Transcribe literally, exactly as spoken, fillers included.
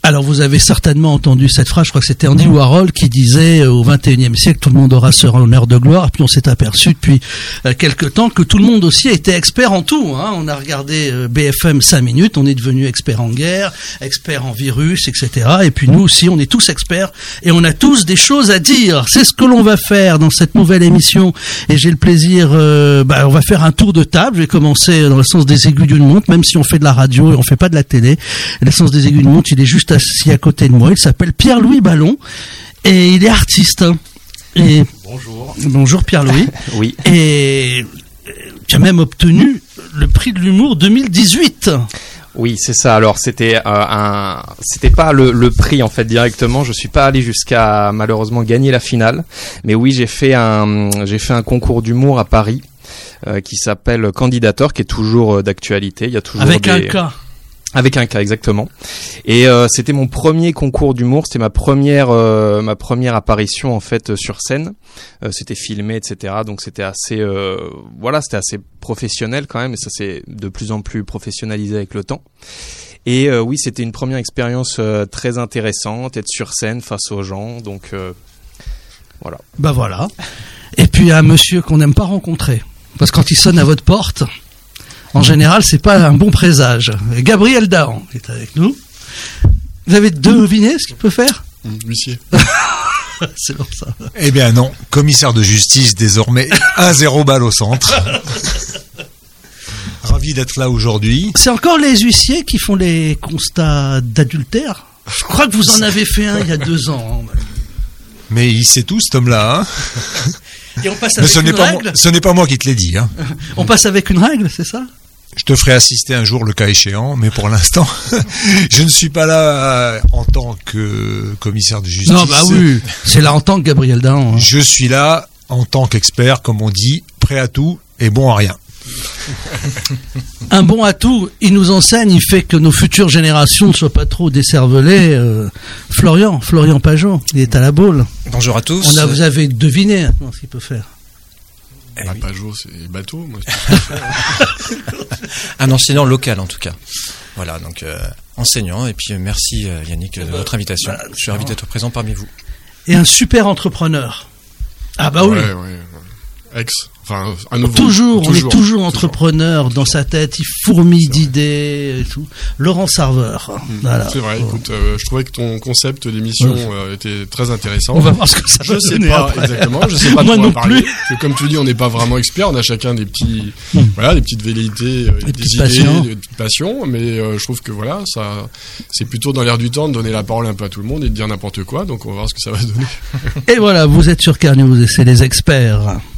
Alors vous avez certainement entendu cette phrase, je crois que c'était Andy Warhol qui disait euh, au vingt et unième siècle tout le monde aura ce honneur de gloire, puis on s'est aperçu depuis euh, quelque temps que tout le monde aussi était expert en tout, hein. On a regardé euh, B F M cinq minutes, on est devenu expert en guerre, expert en virus, et cetera. Et puis nous aussi on est tous experts et on a tous des choses à dire. C'est ce que l'on va faire dans cette nouvelle émission et j'ai le plaisir, euh, bah, on va faire un tour de table, je vais commencer dans le sens des aiguilles d'une montre, même si on fait de la radio et on fait pas de la télé, le sens des aiguilles d'une montre il est juste assis à côté de moi, il s'appelle Pierre-Louis Ballon et il est artiste. Et bonjour. Bonjour Pierre-Louis. Oui. Et tu as même obtenu le prix de l'humour deux mille dix-huit. Oui, c'est ça. Alors c'était euh, un, c'était pas le, le prix en fait directement. Je suis pas allé jusqu'à malheureusement gagner la finale, mais oui j'ai fait un, j'ai fait un concours d'humour à Paris euh, qui s'appelle Candidator, qui est toujours euh, d'actualité. Il y a toujours avec des... un cas. Avec un cas, exactement. Et euh, c'était mon premier concours d'humour, c'était ma première euh, ma première apparition en fait sur scène. Euh, c'était filmé, et cetera. Donc c'était assez euh, voilà, c'était assez professionnel quand même, et ça s'est de plus en plus professionnalisé avec le temps. Et euh, oui, c'était une première expérience euh, très intéressante, être sur scène face aux gens. Donc euh, voilà. Bah voilà. Et puis un monsieur qu'on n'aime pas rencontrer, parce que quand il sonne à votre porte. En général, c'est pas un bon présage. Gabriel Dahan est avec nous. Vous avez deviné ce qu'il peut faire ? Huissier. C'est pour ça. Eh bien non, commissaire de justice désormais, un zéro balle au centre. Ravi d'être là aujourd'hui. C'est encore les huissiers qui font les constats d'adultère ? Je crois que vous en avez fait un il y a deux ans. Mais il sait tout cet homme-là, hein. Et on passe Mais avec ce une n'est pas règle ? moi, ce n'est pas moi qui te l'ai dit, hein. On passe avec une règle, c'est ça ? Je te ferai assister un jour le cas échéant, mais pour l'instant, je ne suis pas là en tant que commissaire de justice. Non, bah oui, c'est là en tant que Gabriel Dahan. Hein. Je suis là en tant qu'expert, comme on dit, prêt à tout et bon à rien. Un bon atout, il nous enseigne, il fait que nos futures générations ne soient pas trop décervelées. Euh, Florian, Florian Pajot, il est à la boule. Bonjour à tous. On a, vous avez deviné maintenant ce qu'il peut faire. Eh bah, oui. Pajot, c'est bateau. Moi, un enseignant local en tout cas. Voilà, donc euh, enseignant. Et puis euh, merci euh, Yannick de votre invitation. Bah, je suis ravi d'être présent parmi vous. Et un super entrepreneur. Ah bah oui. Ouais, ouais. Ex. Enfin, à nouveau. Toujours, toujours, on est toujours, toujours entrepreneur toujours. Dans sa tête, il fourmille d'idées et tout. Laurent Sarveur. Mmh. Voilà. C'est vrai, écoute, euh, je trouvais que ton concept d'émission euh, était très intéressant. On va voir ce que ça je va sais donner pas après. exactement, je sais pas Moi trop non en parler. plus. Parce que comme tu dis, on n'est pas vraiment experts, on a chacun des petits, mmh. voilà, des petites velléités, euh, des, des idées, passions. des petites passions, mais euh, je trouve que voilà, ça, c'est plutôt dans l'air du temps de donner la parole un peu à tout le monde et de dire n'importe quoi, donc on va voir ce que ça va donner. Et voilà, vous êtes sur Carnews et c'est les experts.